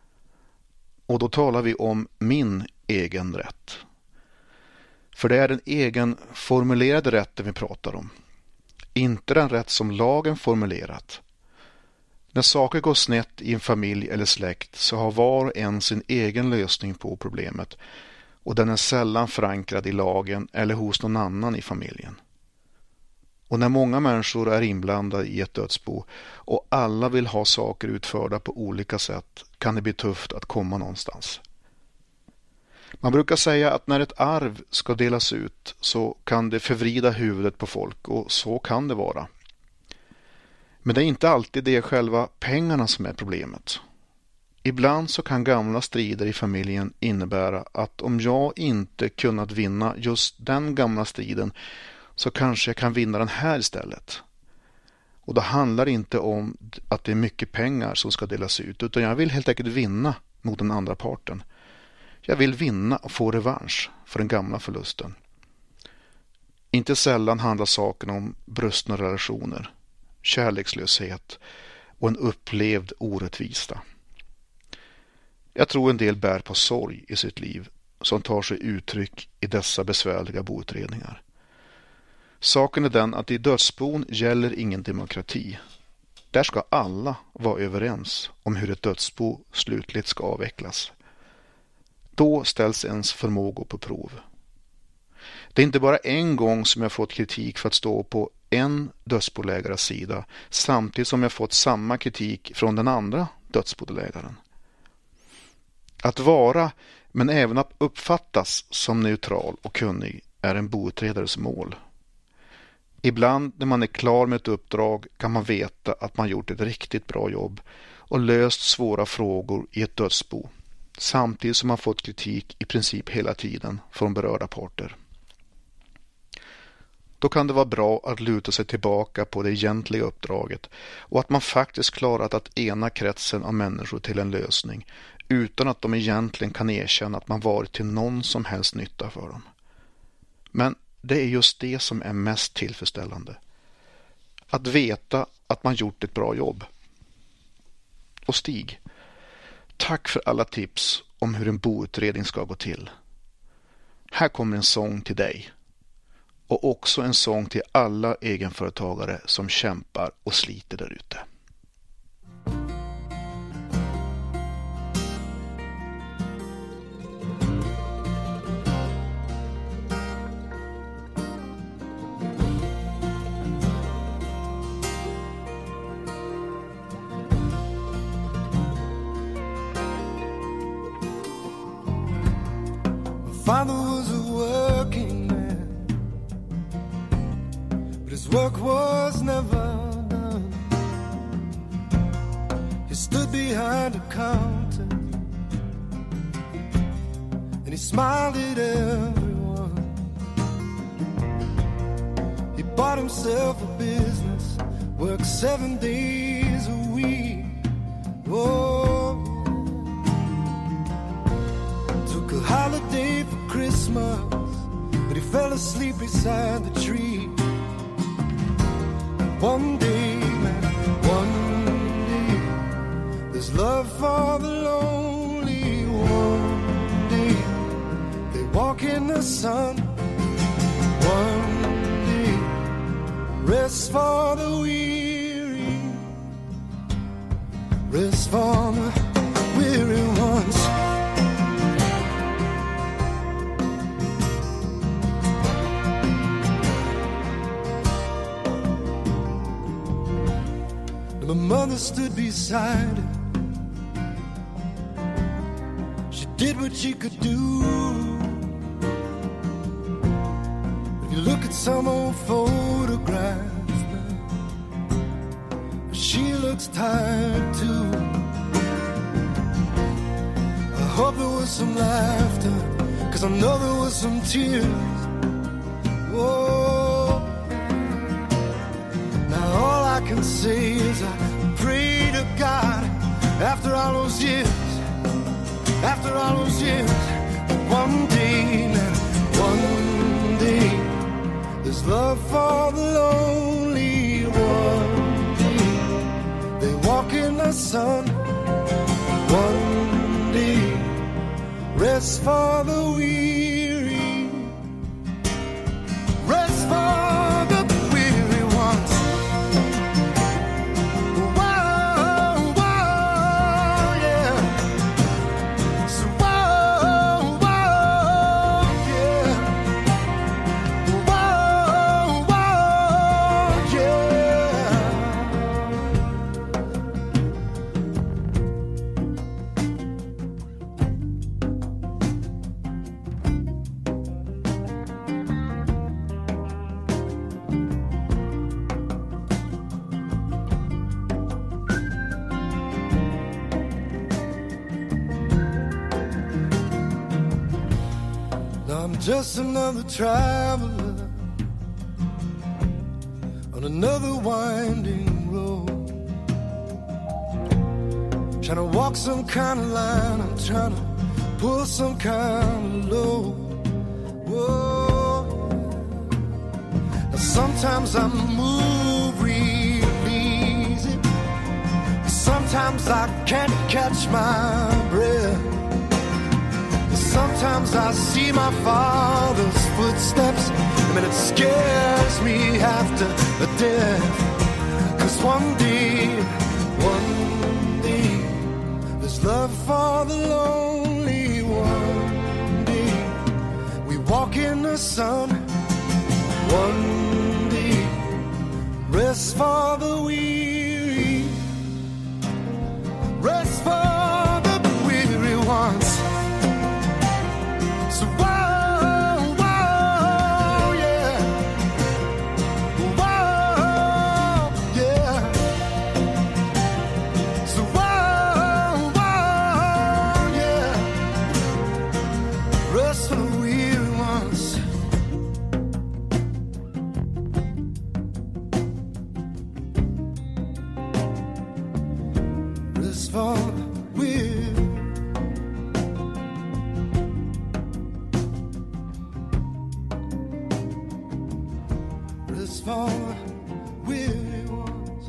Och då talar vi om min egen rätt. För det är den egen formulerade rätten vi pratar om. Inte den rätt som lagen formulerat. När saker går snett i en familj eller släkt så har var och en sin egen lösning på problemet och den är sällan förankrad i lagen eller hos någon annan i familjen. Och när många människor är inblandade i ett dödsbo och alla vill ha saker utförda på olika sätt kan det bli tufft att komma någonstans. Man brukar säga att när ett arv ska delas ut så kan det förvrida huvudet på folk och så kan det vara. Men det är inte alltid det själva pengarna som är problemet. Ibland så kan gamla strider i familjen innebära att om jag inte kunnat vinna just den gamla striden så kanske jag kan vinna den här istället. Och då handlar det inte om att det är mycket pengar som ska delas ut utan jag vill helt enkelt vinna mot den andra parten. Jag vill vinna och få revansch för den gamla förlusten. Inte sällan handlar saken om brustna relationer, kärlekslöshet och en upplevd orättvisa. Jag tror en del bär på sorg i sitt liv som tar sig uttryck i dessa besvärliga boutredningar. Saken är den att i dödsbon gäller ingen demokrati. Där ska alla vara överens om hur ett dödsbo slutligt ska avvecklas. Då ställs ens förmågor på prov. Det är inte bara en gång som jag fått kritik för att stå på en dödsbolägares sida samtidigt som jag fått samma kritik från den andra dödsbodelägaren. Att vara, men även att uppfattas som neutral och kunnig är en boutredares mål. Ibland när man är klar med ett uppdrag kan man veta att man gjort ett riktigt bra jobb och löst svåra frågor i ett dödsbo, samtidigt som man fått kritik i princip hela tiden från berörda parter. Då kan det vara bra att luta sig tillbaka på det egentliga uppdraget och att man faktiskt klarat att ena kretsen av människor till en lösning utan att de egentligen kan erkänna att man varit till någon som helst nytta för dem. Men det är just det som är mest tillfredsställande. Att veta att man gjort ett bra jobb. Och Stig, tack för alla tips om hur en boutredning ska gå till. Här kommer en sång till dig. Och också en sång till alla egenföretagare som kämpar och sliter där ute. Father was a working man, but his work was never done. He stood behind a counter and he smiled at everyone. He bought himself a business, worked 7 days a week. Oh, took a holiday for Christmas, but he fell asleep beside the tree. One day, man, one day, there's love for the lonely. One day, they walk in the sun. One day, rest for the weary, rest for the weary ones. My mother stood beside her. She did what she could do. If you look at some old photographs now, she looks tired too. I hope there was some laughter, 'cause I know there was some tears. Whoa. Now all I can say is I pray to God after all those years, after all those years, one day, man, one day, there's love for the lonely. One day, they walk in the sun. One day, rest for the weary, rest for the weary ones. Just another traveler on another winding road, trying to walk some kind of line, I'm trying to pull some kind of load. Whoa. Now sometimes I move real easy, sometimes I can't catch my breath. Sometimes I see my father's footsteps, and it scares me half to death. 'Cause one day, there's love for the lonely. One day, we walk in the sun. One day, rest for the weary, rest for the weary ones. So whoa, whoa, rest for weary ones.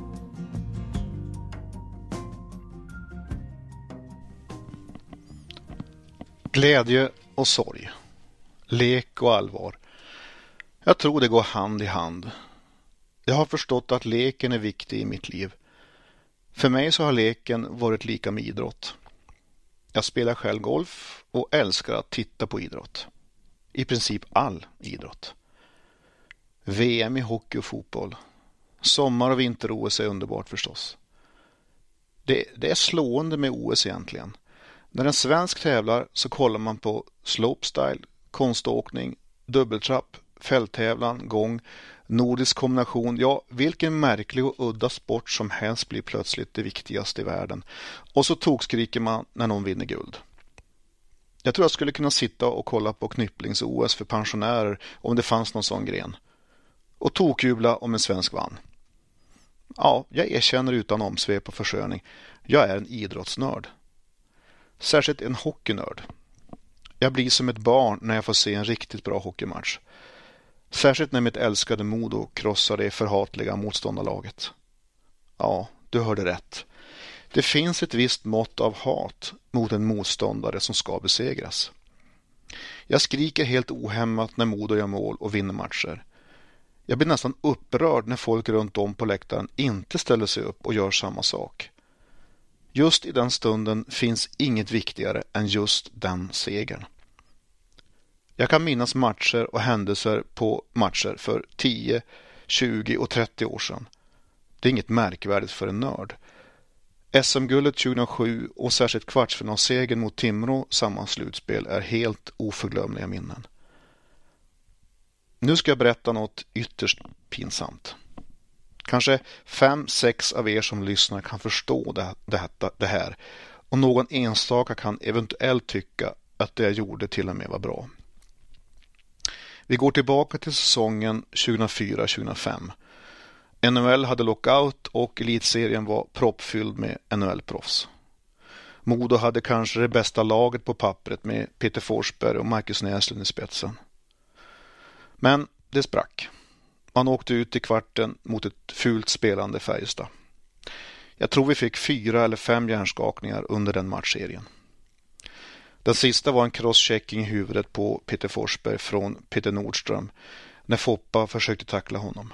Glädje och sorg. Lek och allvar. Jag tror det går hand i hand. Jag har förstått att leken är viktig i mitt liv. För mig så har leken varit lika med idrott. Jag spelar själv golf och älskar att titta på idrott. I princip all idrott. VM i hockey och fotboll. Sommar- och vinter-OS är underbart förstås. Det är slående med OS egentligen. När en svensk tävlar så kollar man på slopestyle, konståkning, dubbeltrapp, fälttävlan, gång, nordisk kombination. Ja, vilken märklig och udda sport som helst blir plötsligt det viktigaste i världen. Och så tokskriker man när någon vinner guld. Jag tror jag skulle kunna sitta och kolla på knypplings-OS för pensionärer om det fanns någon sån gren. Och tokjubla om en svensk vann. Ja, jag erkänner utan omsvep och försköning. Jag är en idrottsnörd. Särskilt en hockeynörd. Jag blir som ett barn när jag får se en riktigt bra hockeymatch. Särskilt när mitt älskade Modo krossar det förhatliga motståndarlaget. Ja, du hörde rätt. Det finns ett visst mått av hat mot en motståndare som ska besegras. Jag skriker helt ohämmat när Modo gör mål och vinner matcher. Jag blir nästan upprörd när folk runt om på läktaren inte ställer sig upp och gör samma sak. Just i den stunden finns inget viktigare än just den segern. Jag kan minnas matcher och händelser på matcher för 10, 20 och 30 år sedan. Det är inget märkvärdigt för en nörd. SM-guldet 2007 och särskilt kvartsfinalsegern mot Timrå samma slutspel är helt oförglömliga minnen. Nu ska jag berätta något ytterst pinsamt. Kanske 5-6 av er som lyssnar kan förstå det här och någon enstaka kan eventuellt tycka att det jag gjorde till och med var bra. Vi går tillbaka till säsongen 2004-2005. NHL hade lockout och elitserien var proppfylld med NHL-proffs. Modo hade kanske det bästa laget på pappret med Peter Forsberg och Marcus Näslund i spetsen. Men det sprack. Man åkte ut i kvarten mot ett fult spelande Färjestad. Jag tror vi fick 4 eller 5 hjärnskakningar under den matchserien. Den sista var en crosschecking i huvudet på Peter Forsberg från Peter Nordström när Foppa försökte tackla honom.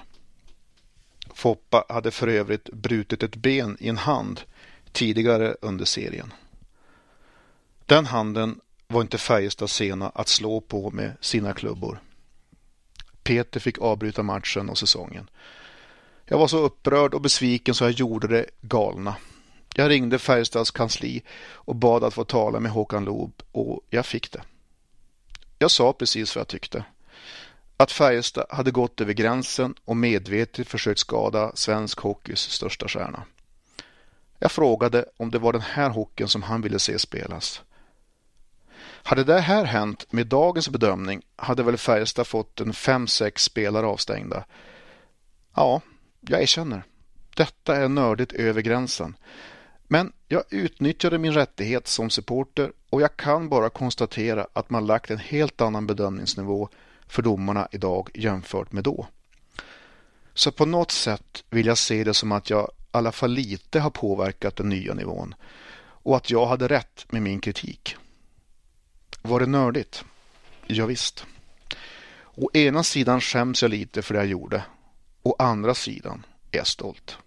Foppa hade för övrigt brutit ett ben i en hand tidigare under serien. Den handen var inte Färjestad sena att slå på med sina klubbor. Peter fick avbryta matchen och säsongen. Jag var så upprörd och besviken så jag gjorde det galna. Jag ringde Färjestads kansli och bad att få tala med Håkan Loob och jag fick det. Jag sa precis vad jag tyckte. Att Färjestad hade gått över gränsen och medvetet försökt skada svensk hockeys största stjärna. Jag frågade om det var den här hockeyn som han ville se spelas. Hade det här hänt med dagens bedömning hade väl Färjestad fått en 5-6 spelare avstängda. Ja, jag erkänner. Detta är nördigt över gränsen. Men jag utnyttjade min rättighet som supporter och jag kan bara konstatera att man lagt en helt annan bedömningsnivå för domarna idag jämfört med då. Så på något sätt vill jag se det som att jag i alla fall lite har påverkat den nya nivån och att jag hade rätt med min kritik. Var det nördigt? Ja, visst. Å ena sidan skäms jag lite för det jag gjorde. Å andra sidan är jag stolt.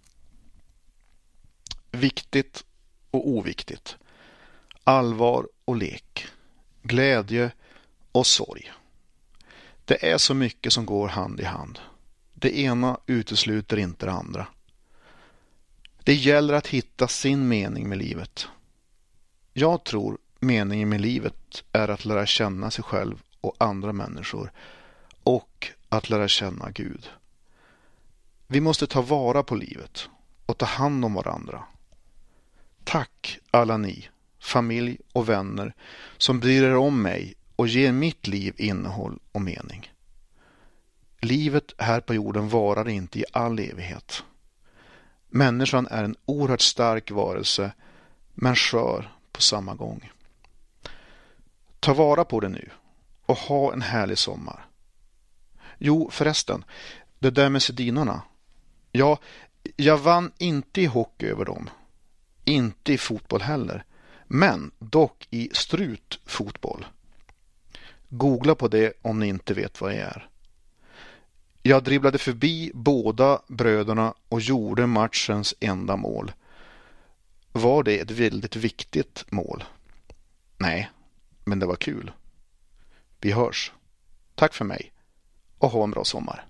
Viktigt och oviktigt. Allvar och lek. Glädje och sorg. Det är så mycket som går hand i hand. Det ena utesluter inte det andra. Det gäller att hitta sin mening med livet. Jag tror meningen med livet är att lära känna sig själv och andra människor och att lära känna Gud. Vi måste ta vara på livet och ta hand om varandra. Tack alla ni, familj och vänner som bryr er om mig och ger mitt liv innehåll och mening. Livet här på jorden varar inte i all evighet. Människan är en oerhört stark varelse men skör på samma gång. Ta vara på det nu och ha en härlig sommar. Jo, förresten, Det där med Sedinorna. Ja, jag vann inte i hockey över dem. Inte i fotboll heller. Men dock i strutfotboll. Googla på det om ni inte vet vad det är. Jag dribblade förbi båda bröderna och gjorde matchens enda mål. Var det ett väldigt viktigt mål? Nej, men det var kul. Vi hörs. Tack för mig och ha en bra sommar.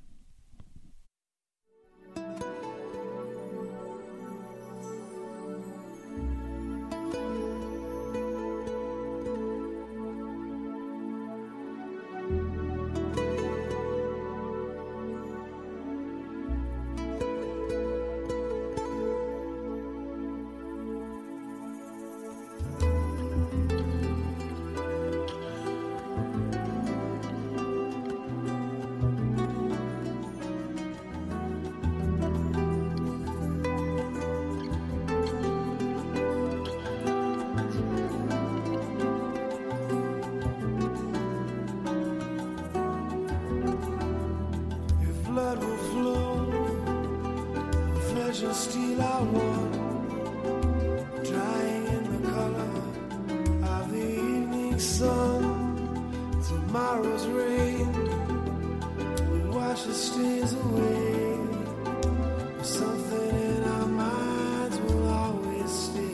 Steel I want, drying in the color of the evening sun. Tomorrow's rain will wash the stains away. Something in our minds will always stay.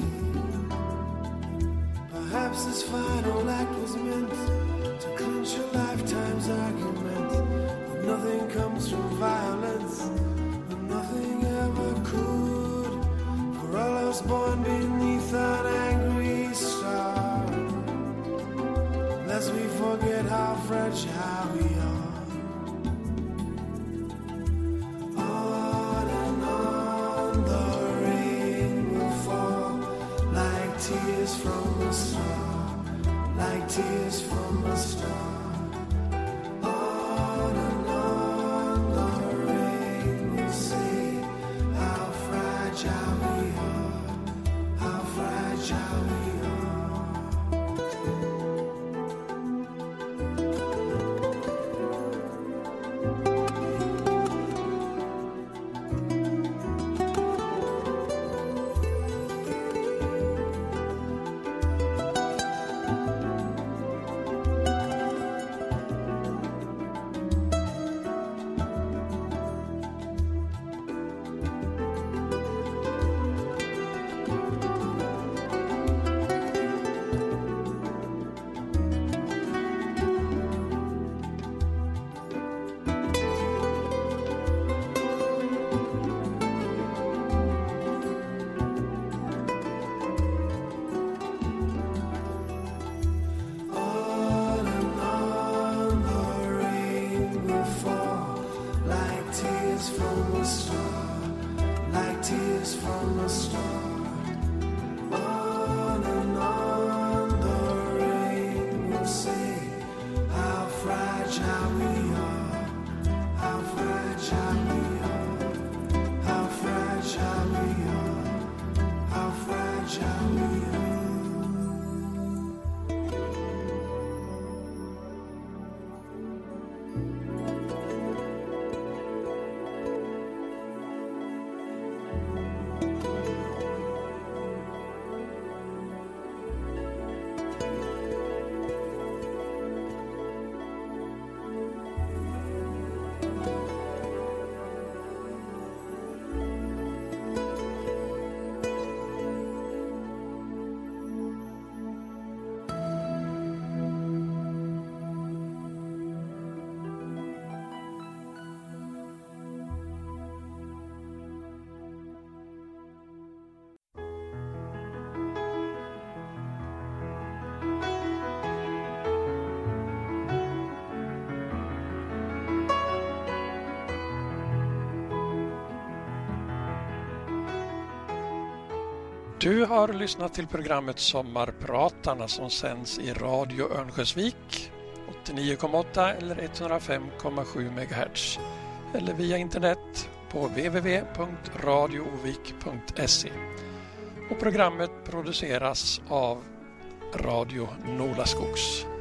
Perhaps this final act was meant to clinch a lifetime's argument. But nothing comes from violence, and nothing ever could. For all of us born beneath an angry star, lest we forget how fragile we are. On and on the rain will fall, like tears from a star, like tears from a star. Du har lyssnat till programmet Sommarpratarna som sänds i Radio Örnsköldsvik 89,8 eller 105,7 MHz eller via internet på www.radioovik.se. Och programmet produceras av Radio Nolaskogs.